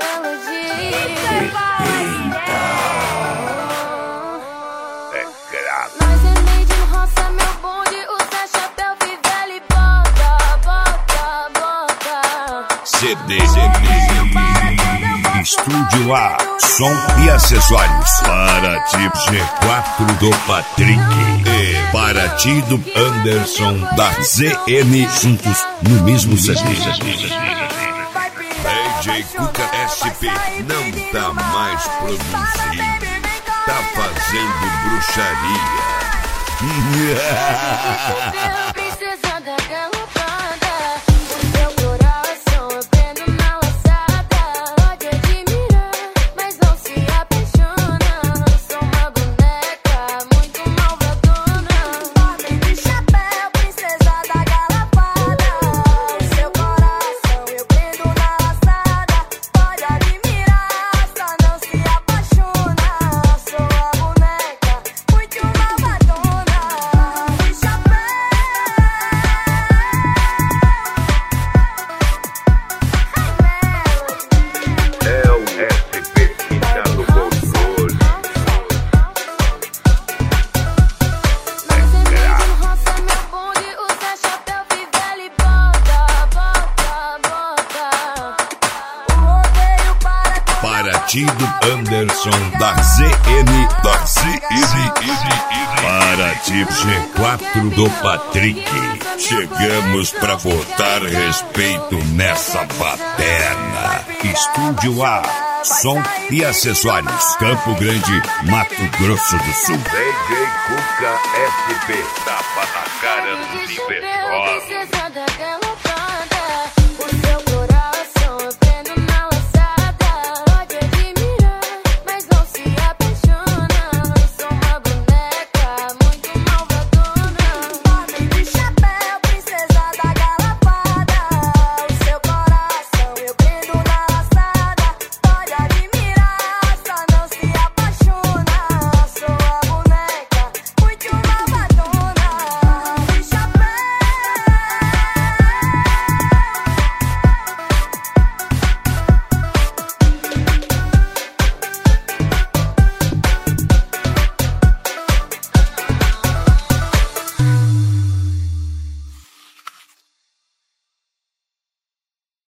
Nós é made in roça, meu bonde, usa chapéu, fivela e bota. CD. Estúdio A, som e acessórios. Para ti G4 do Patrick e para ti do Anderson da ZN, juntos no mesmo CD. DJ Cuca SP não tá mais produzindo, tá fazendo bruxaria. Princesa da galopada, o seu coração eu prendo na laçada. Pode admirar, mas não se apaixona. Sou uma boneca muito malvadona. Ordem de chapéu, princesa da galopada. O seu coração eu prendo na laçada. Pode admirar, só não se apaixona. Sou a boneca muito malvadona. É o SP que tá no controle. Nós é made in roça, meu bonde, usa chapéu, fivela e bota. O rodeio Para ti do Anderson da ZN. Para ti G4 do Patrick. Chegamos pra botar respeito nessa baderna. Estúdio A, som e acessórios. Campo Grande, Mato Grosso do Sul. DJ Cuca SP, tapa na cara do Libertador. Princesa da